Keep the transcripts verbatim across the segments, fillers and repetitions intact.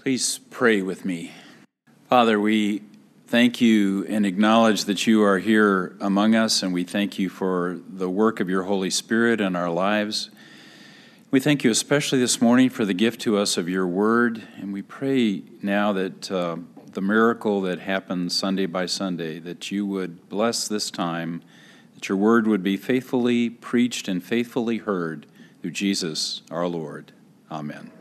Please pray with me. Father, we thank you and acknowledge that you are here among us, and we thank you for the work of your Holy Spirit in our lives. We thank you especially this morning for the gift to us of your word, and we pray now that uh, the miracle that happens Sunday by Sunday, that you would bless this time, that your word would be faithfully preached and faithfully heard through Jesus our Lord. Amen.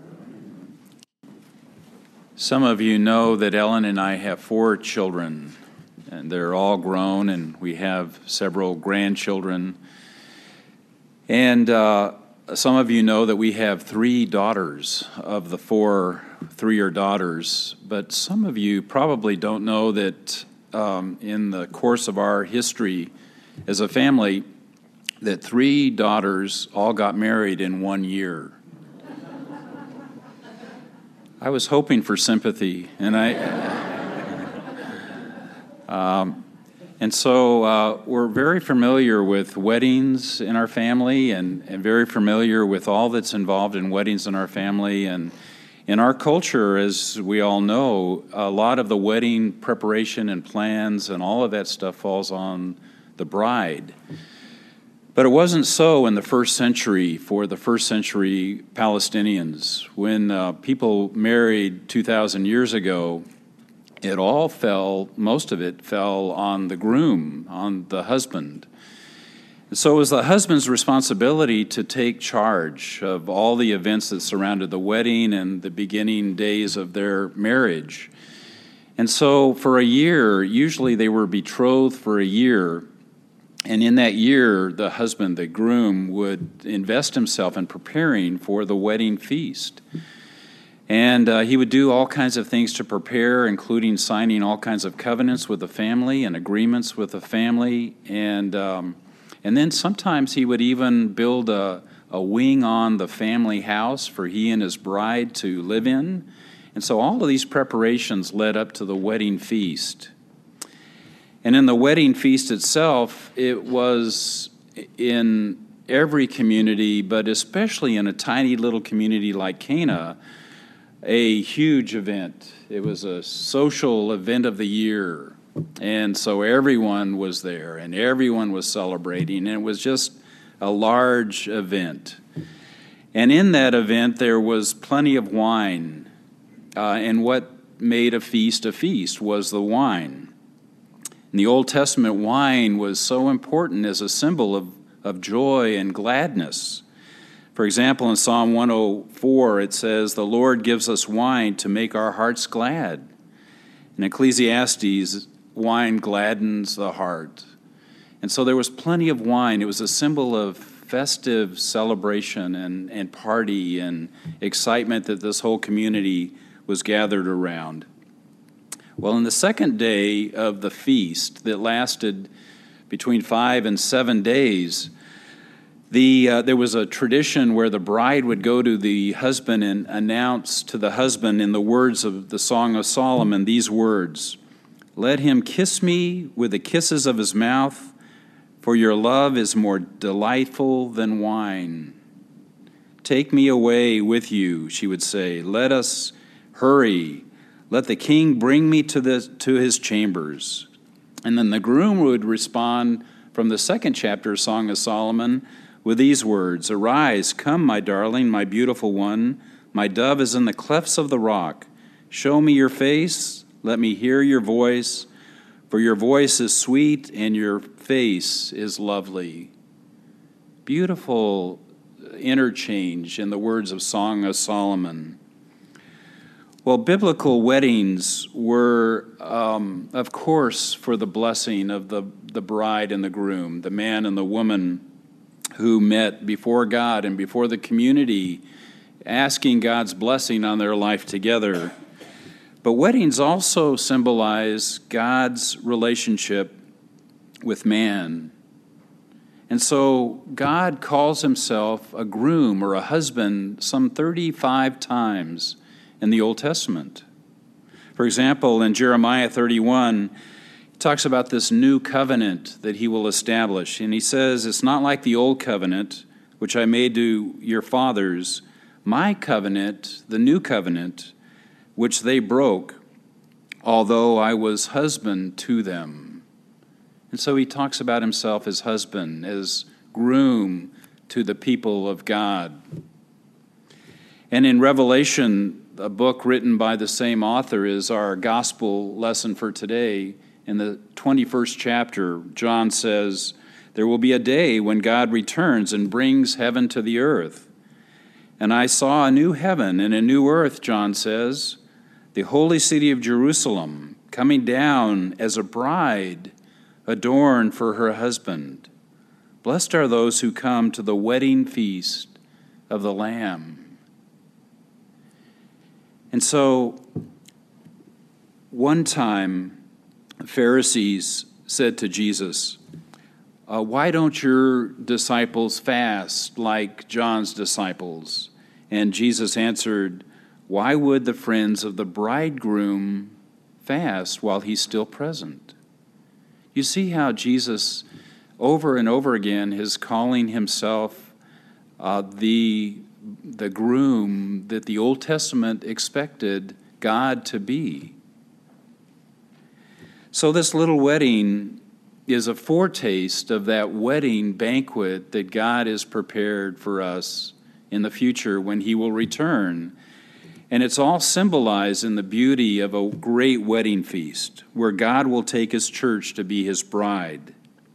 Some of you know that Ellen and I have four children, and they're all grown, and we have several grandchildren. And uh, some of you know that we have three daughters. Of the four, three are daughters. But some of you probably don't know that um, in the course of our history as a family, that three daughters all got married in one year. I was hoping for sympathy, and I, um, and so uh, we're very familiar with weddings in our family, and, and very familiar with all that's involved in weddings in our family. And in our culture, as we all know, a lot of the wedding preparation and plans and all of that stuff falls on the bride. But it wasn't so in the first century for the first century Palestinians. When uh, people married two thousand years ago, it all fell, most of it fell on the groom, on the husband. And so it was the husband's responsibility to take charge of all the events that surrounded the wedding and the beginning days of their marriage. And so for a year, usually they were betrothed for a year. And in that year, the husband, the groom, would invest himself in preparing for the wedding feast. And uh, he would do all kinds of things to prepare, including signing all kinds of covenants with the family and agreements with the family. And um, and then sometimes he would even build a, a wing on the family house for he and his bride to live in. And so all of these preparations led up to the wedding feast. And in the wedding feast itself, it was in every community, but especially in a tiny little community like Cana, a huge event. It was a social event of the year. And so everyone was there, and everyone was celebrating, and it was just a large event. And in that event, there was plenty of wine. Uh, and what made a feast a feast was the wine. In the Old Testament, wine was so important as a symbol of, of joy and gladness. For example, in Psalm one oh four, it says, "The Lord gives us wine to make our hearts glad." In Ecclesiastes, wine gladdens the heart. And so there was plenty of wine. It was a symbol of festive celebration and, and party and excitement that this whole community was gathered around. Well, in the second day of the feast that lasted between five and seven days, the uh, there was a tradition where the bride would go to the husband and announce to the husband in the words of the Song of Solomon these words, "Let him kiss me with the kisses of his mouth, for your love is more delightful than wine. Take me away with you," she would say. "Let us hurry. Let the king bring me to the to his chambers." And then the groom would respond from the second chapter of Song of Solomon with these words, "Arise, come, my darling, my beautiful one. My dove is in the clefts of the rock. Show me your face. Let me hear your voice. For your voice is sweet and your face is lovely." Beautiful interchange in the words of Song of Solomon. Well, biblical weddings were, um, of course, for the blessing of the, the bride and the groom, the man and the woman who met before God and before the community, asking God's blessing on their life together. But weddings also symbolize God's relationship with man. And so God calls himself a groom or a husband some thirty-five times in the Old Testament. For example, in Jeremiah thirty-one, he talks about this new covenant that he will establish. And he says, "It's not like the old covenant, which I made to your fathers. My covenant, the new covenant, which they broke, although I was husband to them. And so he talks about himself as husband, as groom to the people of God. And in Revelation, a book written by the same author is our gospel lesson for today. In the twenty-first chapter, John says, "There will be a day when God returns and brings heaven to the earth. And I saw a new heaven and a new earth," John says, "the holy city of Jerusalem, coming down as a bride adorned for her husband. Blessed are those who come to the wedding feast of the Lamb." And so, one time, Pharisees said to Jesus, uh, "Why don't your disciples fast like John's disciples?" And Jesus answered, "Why would the friends of the bridegroom fast while he's still present?" You see how Jesus, over and over again, is calling himself uh, the, the groom that the Old Testament expected God to be. So this little wedding is a foretaste of that wedding banquet that God has prepared for us in the future when he will return. And it's all symbolized in the beauty of a great wedding feast where God will take his church to be his bride.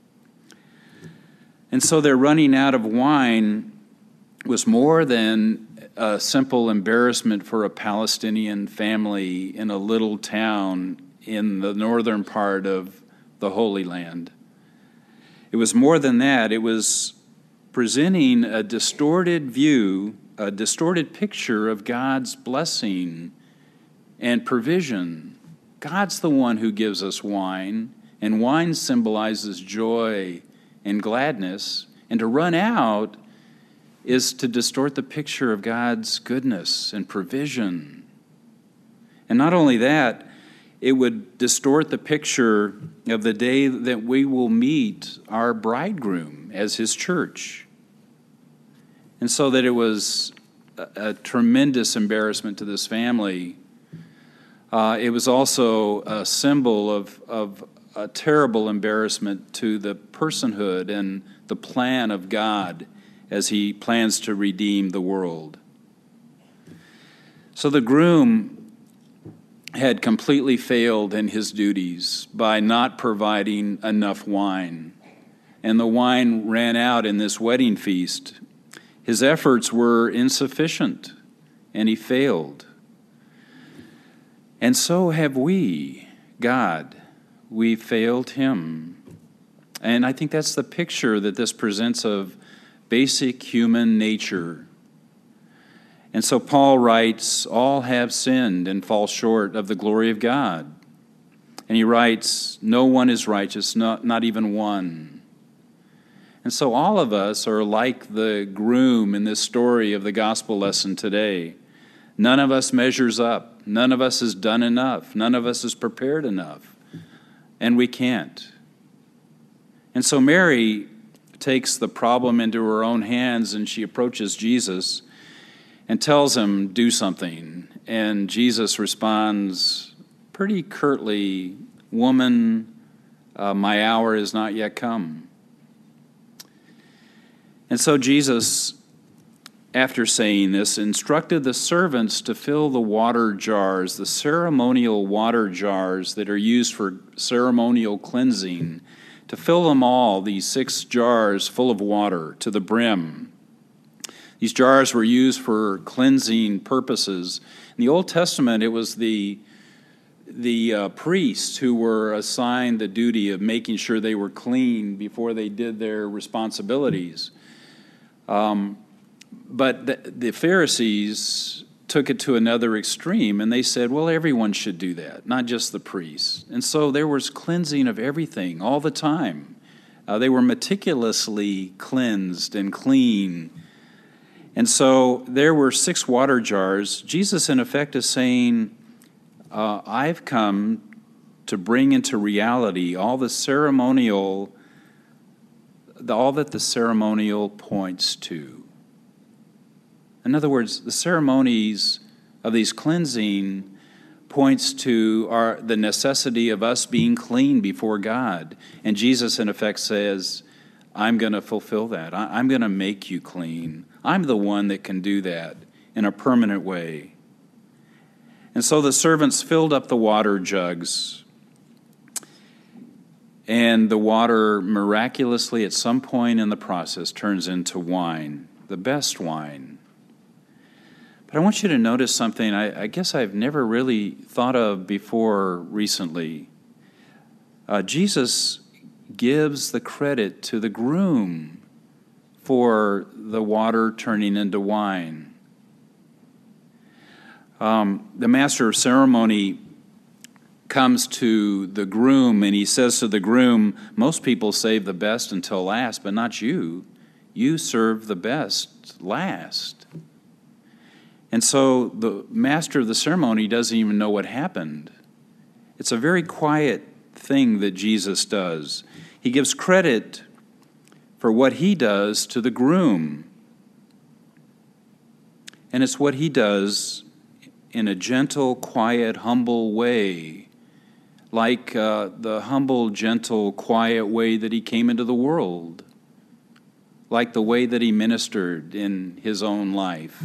And so their running out of wine was more than a simple embarrassment for a Palestinian family in a little town in the northern part of the Holy Land. It was more than that. It was presenting a distorted view, a distorted picture of God's blessing and provision. God's the one who gives us wine, and wine symbolizes joy and gladness, and to run out is to distort the picture of God's goodness and provision. And not only that, it would distort the picture of the day that we will meet our bridegroom as his church. And so that it was a, a tremendous embarrassment to this family. Uh, it was also a symbol of, of a terrible embarrassment to the personhood and the plan of God as he plans to redeem the world. So the groom had completely failed in his duties by not providing enough wine, and the wine ran out in this wedding feast. His efforts were insufficient, and he failed. And so have we, God. We failed him. And I think that's the picture that this presents of basic human nature. And so Paul writes, "All have sinned and fall short of the glory of God." And he writes, "No one is righteous, not, not even one." And so all of us are like the groom in this story of the gospel lesson today. None of us measures up. None of us has done enough. None of us is prepared enough. And we can't. And so Mary takes the problem into her own hands, and she approaches Jesus and tells him, "Do something." And Jesus responds pretty curtly, "Woman, uh, my hour is not yet come." And so Jesus, after saying this, instructed the servants to fill the water jars, the ceremonial water jars that are used for ceremonial cleansing, to fill them all, these six jars full of water to the brim. These jars were used for cleansing purposes. In the Old Testament, it was the, the uh, priests who were assigned the duty of making sure they were clean before they did their responsibilities. Um, but the, the Pharisees took it to another extreme, and they said, well, everyone should do that, not just the priests. And so there was cleansing of everything all the time. Uh, they were meticulously cleansed and clean. And so there were six water jars. Jesus, in effect, is saying, uh, I've come to bring into reality all the ceremonial, all that the ceremonial points to. In other words, the ceremonies of these cleansing points to our, the necessity of us being clean before God. And Jesus, in effect, says, I'm going to fulfill that. I, I'm going to make you clean. I'm the one that can do that in a permanent way. And so the servants filled up the water jugs, and the water miraculously at some point in the process turns into wine, the best wine. But I want you to notice something I, I guess I've never really thought of before recently. Uh, Jesus gives the credit to the groom for the water turning into wine. Um, the master of ceremony comes to the groom and he says to the groom, most people save the best until last, but not you. You serve the best last. And so the master of the ceremony doesn't even know what happened. It's a very quiet thing that Jesus does. He gives credit for what he does to the groom. And it's what he does in a gentle, quiet, humble way, like uh, the humble, gentle, quiet way that he came into the world, like the way that he ministered in his own life.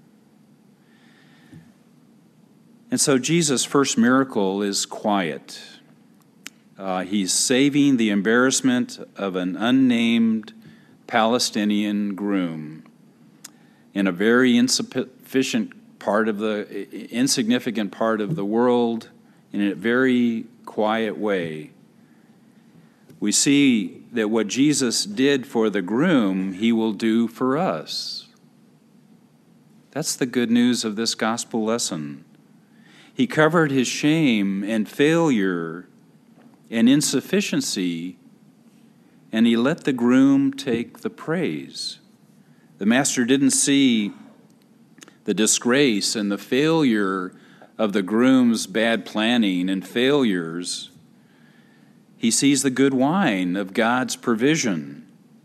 And so Jesus' first miracle is quiet. Uh, he's saving the embarrassment of an unnamed Palestinian groom in a very insufficient part of the, insignificant part of the world, in a very quiet way. We see that what Jesus did for the groom, he will do for us. That's the good news of this gospel lesson. He covered his shame and failure and insufficiency, and he let the groom take the praise. The master didn't see the disgrace and the failure of the groom's bad planning and failures. He sees the good wine of God's provision.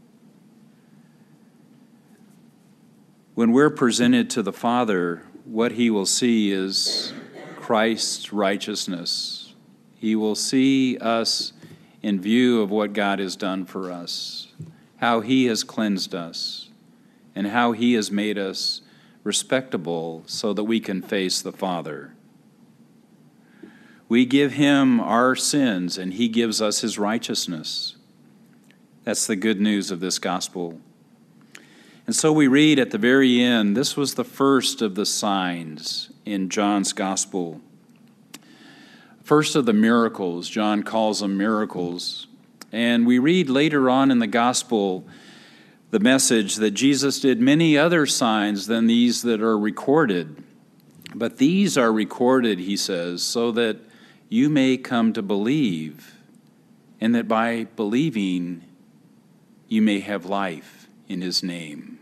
When we're presented to the Father, what he will see is Christ's righteousness. He will see us in view of what God has done for us, how he has cleansed us, and how he has made us respectable so that we can face the Father. We give him our sins, and he gives us his righteousness. That's the good news of this gospel. And so we read at the very end, this was the first of the signs in John's gospel. First of the miracles, John calls them miracles. And we read later on in the gospel the message that Jesus did many other signs than these that are recorded. But these are recorded, he says, so that you may come to believe, and that by believing you may have life in his name.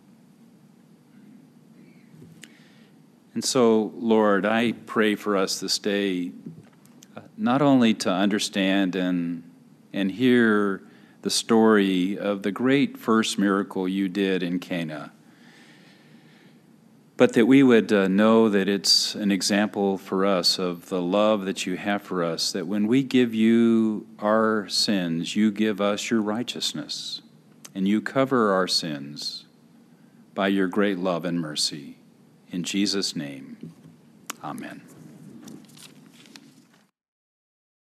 And so, Lord, I pray for us this day, not only to understand and, and hear the story of the great first miracle you did in Cana, but that we would uh, know that it's an example for us of the love that you have for us, that when we give you our sins, you give us your righteousness, and you cover our sins by your great love and mercy. In Jesus' name, amen.